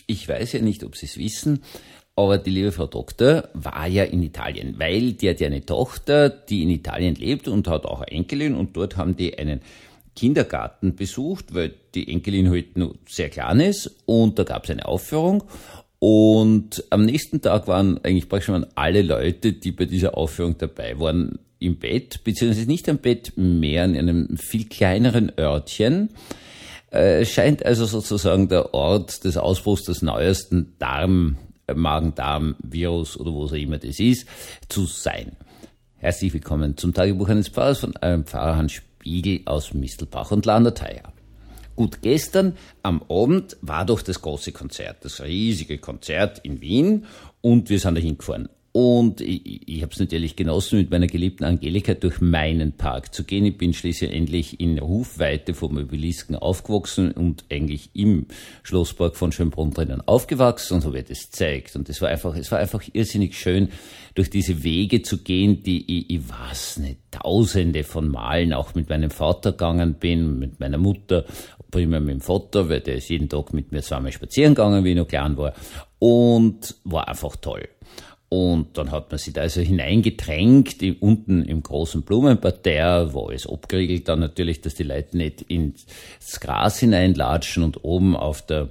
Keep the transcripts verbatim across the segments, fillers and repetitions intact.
ich weiß ja nicht, ob Sie es wissen, aber die liebe Frau Doktor war ja in Italien, weil die hat ja eine Tochter, die in Italien lebt und hat auch eine Enkelin und dort haben die einen Kindergarten besucht, weil die Enkelin halt nur sehr klein ist und da gab es eine Aufführung und am nächsten Tag waren eigentlich praktisch schon alle Leute, die bei dieser Aufführung dabei waren, im Bett, beziehungsweise nicht am Bett, mehr in einem viel kleineren Örtchen. Es scheint also sozusagen der Ort des Ausbruchs des neuesten Darm Magen-Darm-Virus oder wo auch immer das ist, zu sein. Herzlich willkommen zum Tagebuch eines Pfarrers von eurem Pfarrer Hans Spiegel aus Mistelbach und Landrateier. Gut, gestern am Abend war doch das große Konzert, das riesige Konzert in Wien und wir sind da hingefahren. Und ich, ich habe es natürlich genossen, mit meiner geliebten Angelika durch meinen Park zu gehen. Ich bin schließlich endlich in Rufweite vom Obelisken aufgewachsen und eigentlich im Schlosspark von Schönbrunn drinnen aufgewachsen und habe ihr das gezeigt. Und es war einfach, es war einfach irrsinnig schön, durch diese Wege zu gehen, die ich, ich weiß nicht, tausende von Malen auch mit meinem Vater gegangen bin, mit meiner Mutter, primär mit dem Vater, weil der ist jeden Tag mit mir zweimal spazieren gegangen, wie ich noch klein war. Und war einfach toll. Und dann hat man sich da also hineingedrängt, unten im großen Blumenparterre, wo alles abgeriegelt dann natürlich, dass die Leute nicht ins Gras hineinlatschen und oben auf der,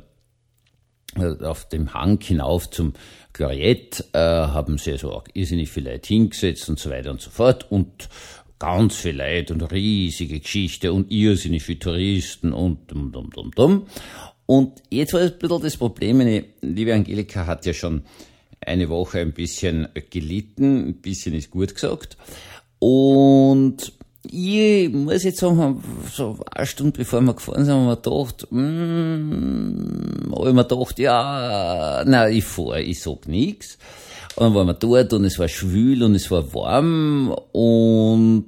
auf dem Hang hinauf zum Gloriette, äh, haben sie also auch irrsinnig viele Leute hingesetzt und so weiter und so fort und ganz viel Leute und riesige Geschichte und irrsinnig viele Touristen und dumm, dumm, dumm, dumm. Und jetzt war ein bisschen das Problem, meine liebe Angelika hat ja schon eine Woche ein bisschen gelitten, ein bisschen ist gut gesagt. Und ich muss jetzt sagen, so eine Stunde bevor wir gefahren sind, haben wir gedacht, mm, habe ich mir gedacht, ja, nein, ich fahre, ich sag nichts. Und dann waren wir dort und es war schwül und es war warm und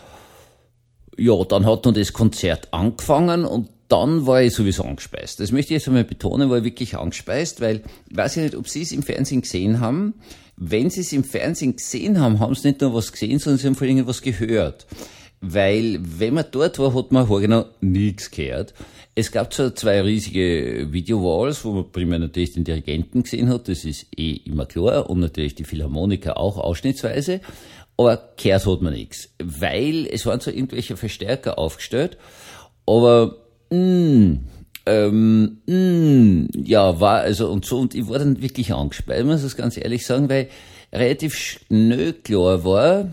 ja, dann hat noch das Konzert angefangen und dann war ich sowieso angespeist. Das möchte ich jetzt einmal betonen, war ich wirklich angespeist, weil ich weiß ja nicht, ob Sie es im Fernsehen gesehen haben. Wenn Sie es im Fernsehen gesehen haben, haben Sie nicht nur was gesehen, sondern Sie haben vor allem was gehört. Weil, wenn man dort war, hat man genau nichts gehört. Es gab zwar zwei riesige Video-Walls, wo man primär natürlich den Dirigenten gesehen hat, das ist eh immer klar, und natürlich die Philharmoniker auch ausschnittsweise, aber gehört hat man nichts. Weil es waren zwar irgendwelche Verstärker aufgestellt, aber Mm, ähm, mm, ja, war also und so, und ich war dann wirklich angespannt, ich muss das ganz ehrlich sagen, weil relativ schnell klar war,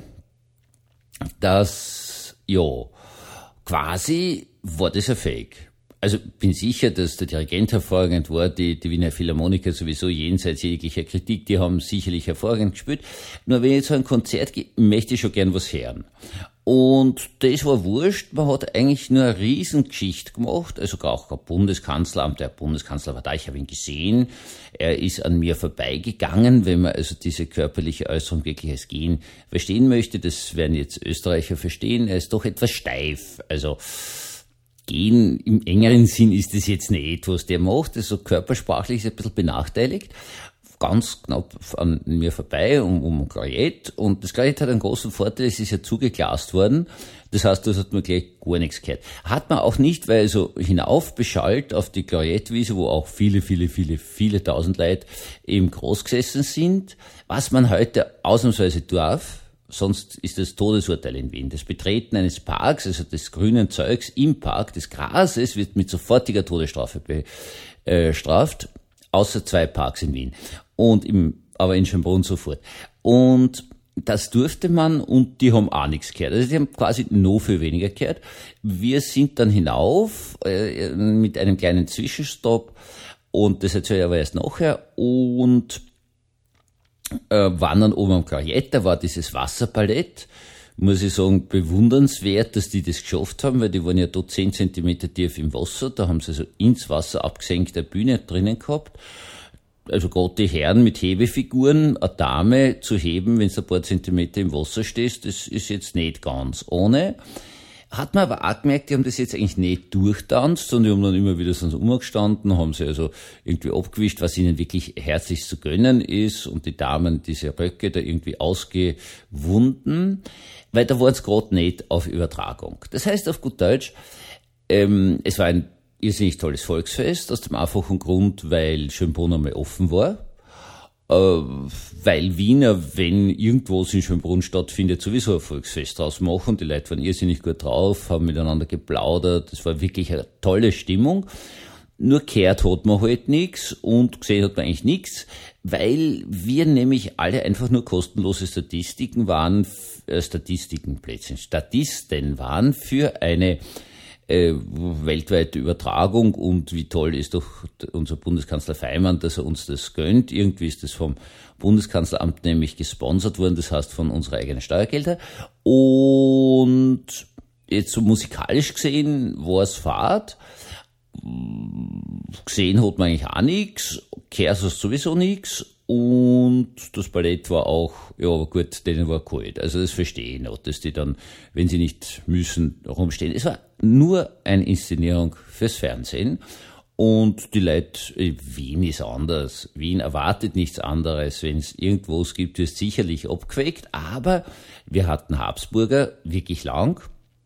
dass, ja, quasi war das ein Fake. Also bin sicher, dass der Dirigent hervorragend war, die, die Wiener Philharmoniker sowieso jenseits jeglicher Kritik, die haben sicherlich hervorragend gespielt. Nur wenn ich zu einem Konzert gehe, möchte ich schon gern was hören. Und das war wurscht, man hat eigentlich nur eine Riesengeschichte gemacht, also auch der Bundeskanzleramt, der Bundeskanzler war da, ich habe ihn gesehen, er ist an mir vorbeigegangen, wenn man also diese körperliche Äußerung wirklich als Gehen verstehen möchte, das werden jetzt Österreicher verstehen, er ist doch etwas steif, also Gehen im engeren Sinn ist das jetzt nicht, was der macht, also körpersprachlich ist er ein bisschen benachteiligt, ganz knapp an mir vorbei, um, um ein Klaviett. Und das Klaviett hat einen großen Vorteil, es ist ja zugeglast worden. Das heißt, das hat man gleich gar nichts gehört. Hat man auch nicht, weil so hinauf beschallt auf die Klaviettwiese, wo auch viele, viele, viele, viele tausend Leute eben groß gesessen sind, was man heute ausnahmsweise darf, sonst ist das Todesurteil in Wien. Das Betreten eines Parks, also des grünen Zeugs im Park, des Grases, wird mit sofortiger Todesstrafe bestraft, außer zwei Parks in Wien. Und im, aber in Schönbrunn sofort. Und das durfte man und die haben auch nichts gehört. Also die haben quasi noch viel weniger gehört. Wir sind dann hinauf äh, mit einem kleinen Zwischenstopp und das erzähle ich aber erst nachher und äh, waren dann oben am Gloriette, da war dieses Wasserballett. Muss ich sagen, bewundernswert, dass die das geschafft haben, weil die waren ja dort zehn Zentimeter tief im Wasser, da haben sie also ins Wasser abgesenkte Bühne drinnen gehabt. Also gerade die Herren mit Hebefiguren, eine Dame zu heben, wenn du ein paar Zentimeter im Wasser stehst, das ist jetzt nicht ganz ohne. Hat man aber auch gemerkt, die haben das jetzt eigentlich nicht durchtanzt, sondern die haben dann immer wieder sonst umgestanden, haben sie also irgendwie abgewischt, was ihnen wirklich herzlich zu gönnen ist und die Damen diese Röcke da irgendwie ausgewunden, weil da waren es gerade nicht auf Übertragung. Das heißt auf gut Deutsch, ähm, es war ein irrsinnig tolles Volksfest, aus dem einfachen Grund, weil Schönbrunn einmal offen war. Weil Wiener, wenn irgendwo in Schönbrunn stattfindet, sowieso ein Volksfest draus machen. Die Leute waren irrsinnig gut drauf, haben miteinander geplaudert. Das war wirklich eine tolle Stimmung. Nur gehört hat man halt nichts und gesehen hat man eigentlich nichts, weil wir nämlich alle einfach nur kostenlose Statistiken waren, äh, Statistikenplätze, Statisten waren für eine äh, weltweite Übertragung, und wie toll ist doch unser Bundeskanzler Faymann, dass er uns das gönnt. Irgendwie ist das vom Bundeskanzleramt nämlich gesponsert worden, das heißt von unserer eigenen Steuergelder. Und jetzt so musikalisch gesehen war es Fahrt. Gesehen hat man eigentlich auch nichts, gehört hast sowieso nichts, und das Ballett war auch, ja, aber gut, denen war kalt. Also das verstehe ich noch, dass die dann, wenn sie nicht müssen, rumstehen. Es war nur eine Inszenierung fürs Fernsehen, und die Leute, Wien ist anders. Wien erwartet nichts anderes. Wenn es irgendwo es gibt, wird es sicherlich abgeweckt, aber wir hatten Habsburger wirklich lang.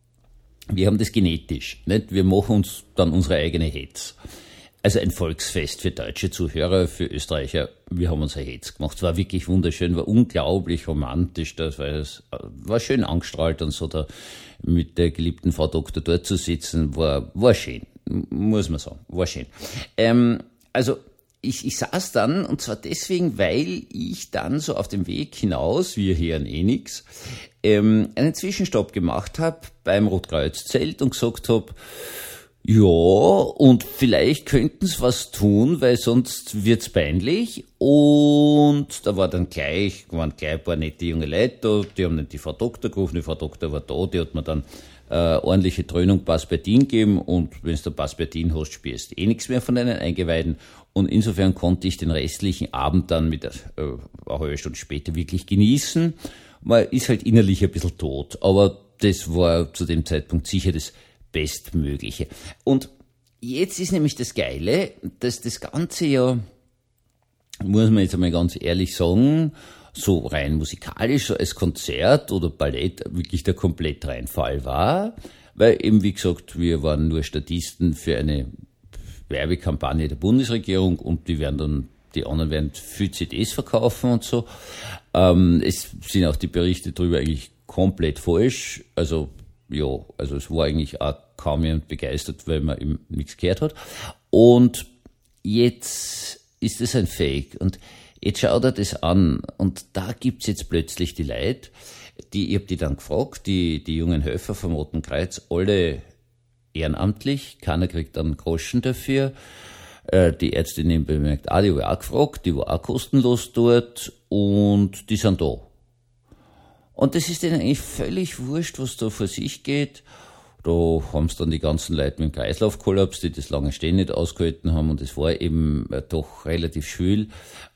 Wir haben das genetisch, nicht? Wir machen uns dann unsere eigene Hetz. Also ein Volksfest für deutsche Zuhörer, für Österreicher. Wir haben unsere Hetz gemacht. Es war wirklich wunderschön, war unglaublich romantisch. Das war, es war schön angestrahlt, und so da mit der geliebten Frau Doktor dort zu sitzen, war, war schön. Muss man sagen, war schön. Ähm, also, Ich, ich saß dann, und zwar deswegen, weil ich dann so auf dem Weg hinaus, wir hören eh nix, ähm, einen Zwischenstopp gemacht habe beim Rotkreuz-Zelt und gesagt habe, ja, und vielleicht könnten sie was tun, weil sonst wird's peinlich. Und da war dann gleich, waren gleich ein paar nette junge Leute da, die haben dann die Frau Doktor gerufen, die Frau Doktor war da, die hat mir dann äh, ordentliche Dröhnung Paspertin gegeben, und wenn du Paspertin hast, spürst du eh nichts mehr von deinen Eingeweiden. Und insofern konnte ich den restlichen Abend dann mit äh, eine halbe Stunde später wirklich genießen. Man ist halt innerlich ein bisschen tot, aber das war zu dem Zeitpunkt sicher das Bestmögliche. Und jetzt ist nämlich das Geile, dass das Ganze ja, muss man jetzt einmal ganz ehrlich sagen, so rein musikalisch, so als Konzert oder Ballett wirklich der Komplettreinfall war, weil eben, wie gesagt, wir waren nur Statisten für eine Werbekampagne der Bundesregierung, und die werden dann, die anderen werden viel C Ds verkaufen und so. Ähm, es sind auch die Berichte darüber eigentlich komplett falsch. Also, ja, also es war eigentlich auch kaum jemand begeistert, weil man eben nichts gehört hat. Und jetzt ist es ein Fake. Und jetzt schaut er das an, und da gibt's jetzt plötzlich die Leute, die, ich hab die dann gefragt, die, die jungen Helfer vom Roten Kreuz, alle ehrenamtlich, keiner kriegt einen Groschen dafür. Äh, die Ärztin nebenbemerkt, ah, die war auch gefragt, die war auch kostenlos dort, und die sind da. Und das ist denen eigentlich völlig wurscht, was da vor sich geht. Da haben es dann die ganzen Leute mit dem Kreislaufkollaps, die das lange Stehen nicht ausgehalten haben, und es war eben äh, doch relativ schwül,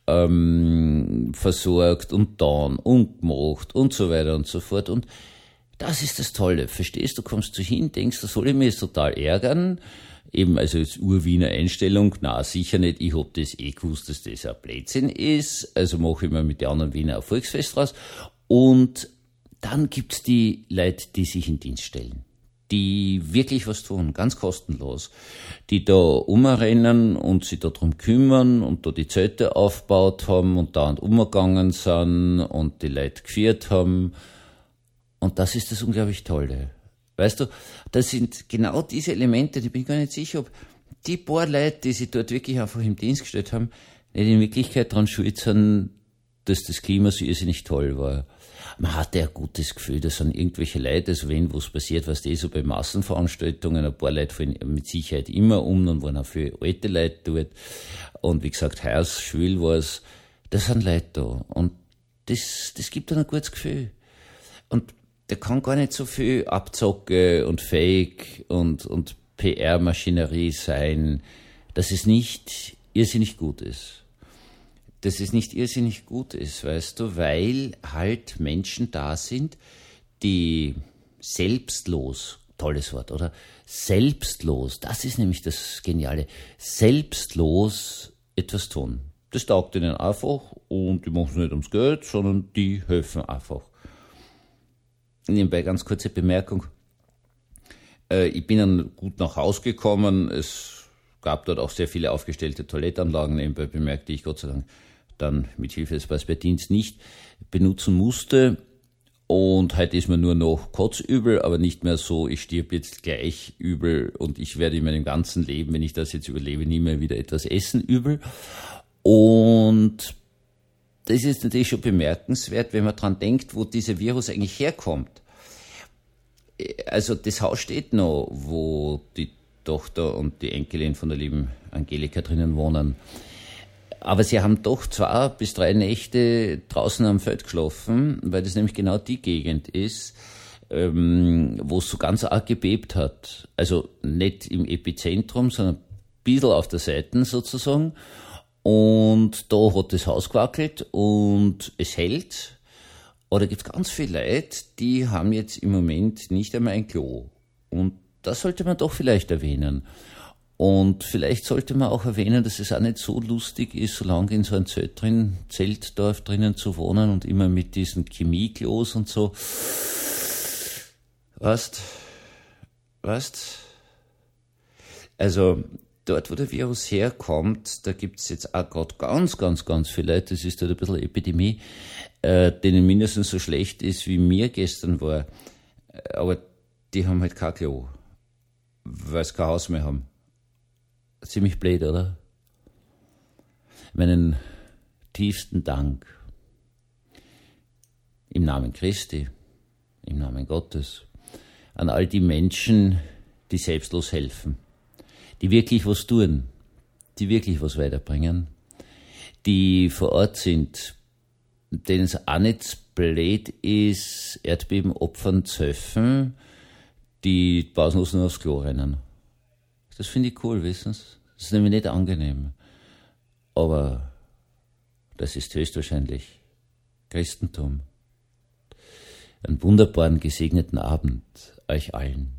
ähm, versorgt und dann und gemacht und so weiter und so fort. Und das ist das Tolle, verstehst du, kommst du hin, denkst, da soll ich mich jetzt total ärgern, eben also als Ur-Wiener Einstellung, na sicher nicht, ich hab das eh gewusst, dass das ein Blödsinn ist, also mache ich mir mit den anderen Wiener ein Volksfest raus. Und dann gibt's die Leute, die sich in Dienst stellen, die wirklich was tun, ganz kostenlos, die da umrennen und sich da drum kümmern und da die Zelte aufgebaut haben und da und umgegangen sind und die Leute geführt haben. Und das ist das unglaublich Tolle. Weißt du, das sind genau diese Elemente, die bin ich gar nicht sicher, ob die paar Leute, die sich dort wirklich einfach im Dienst gestellt haben, nicht in Wirklichkeit daran schuld sind, dass das Klima so irrsinnig toll war. Man hatte ein gutes Gefühl, da sind irgendwelche Leute, also wenn was passiert, was die so bei Massenveranstaltungen, ein paar Leute fallen mit Sicherheit immer um, dann waren auch viele alte Leute dort. Und wie gesagt, heiß, schwül war es, da sind Leute da. Und das, das gibt dann ein gutes Gefühl. Und da kann gar nicht so viel Abzocke und Fake und, und P R-Maschinerie sein, dass es nicht irrsinnig gut ist. Dass es nicht irrsinnig gut ist, weißt du, weil halt Menschen da sind, die selbstlos, tolles Wort, oder? Selbstlos, das ist nämlich das Geniale, selbstlos etwas tun. Das taugt ihnen einfach, und die machen es nicht ums Geld, sondern die helfen einfach. Nebenbei ganz kurze Bemerkung. Äh, ich bin dann gut nach Hause gekommen. Es gab dort auch sehr viele aufgestellte Toilettanlagen. Nebenbei bemerkte ich Gott sei Dank dann mit Hilfe des Passbertins nicht benutzen musste. Und heute ist mir nur noch kotzübel, aber nicht mehr so, ich stirb jetzt gleich übel und ich werde in meinem ganzen Leben, wenn ich das jetzt überlebe, nie mehr wieder etwas essen übel. Und das ist natürlich schon bemerkenswert, wenn man dran denkt, wo dieser Virus eigentlich herkommt. Also das Haus steht noch, wo die Tochter und die Enkelin von der lieben Angelika drinnen wohnen. Aber sie haben doch zwei bis drei Nächte draußen am Feld geschlafen, weil das nämlich genau die Gegend ist, ähm, wo es so ganz arg gebebt hat. Also nicht im Epizentrum, sondern ein bisschen auf der Seite sozusagen. Und da hat das Haus gewackelt und es hält. Aber da gibt es ganz viele Leute, die haben jetzt im Moment nicht einmal ein Klo. Und das sollte man doch vielleicht erwähnen. Und vielleicht sollte man auch erwähnen, dass es auch nicht so lustig ist, so lange in so einem Zelt drin, Zeltdorf drinnen zu wohnen und immer mit diesen Chemieklos und so. Weißt, weißt? Also, dort, wo der Virus herkommt, da gibt's jetzt auch gerade ganz, ganz, ganz viele Leute, das ist dort ein bisschen eine Epidemie, äh, denen mindestens so schlecht ist, wie mir gestern war. Aber die haben halt kein Klo, weil sie kein Haus mehr haben. Ziemlich blöd, oder? Meinen tiefsten Dank im Namen Christi, im Namen Gottes, an all die Menschen, die selbstlos helfen, die wirklich was tun, die wirklich was weiterbringen, die vor Ort sind, denen es auch nicht blöd ist, Erdbebenopfern zu helfen, die pausenlos nur aufs Klo rennen. Das finde ich cool, wissen Sie? Das ist nämlich nicht angenehm. Aber das ist höchstwahrscheinlich Christentum. Einen wunderbaren, gesegneten Abend euch allen.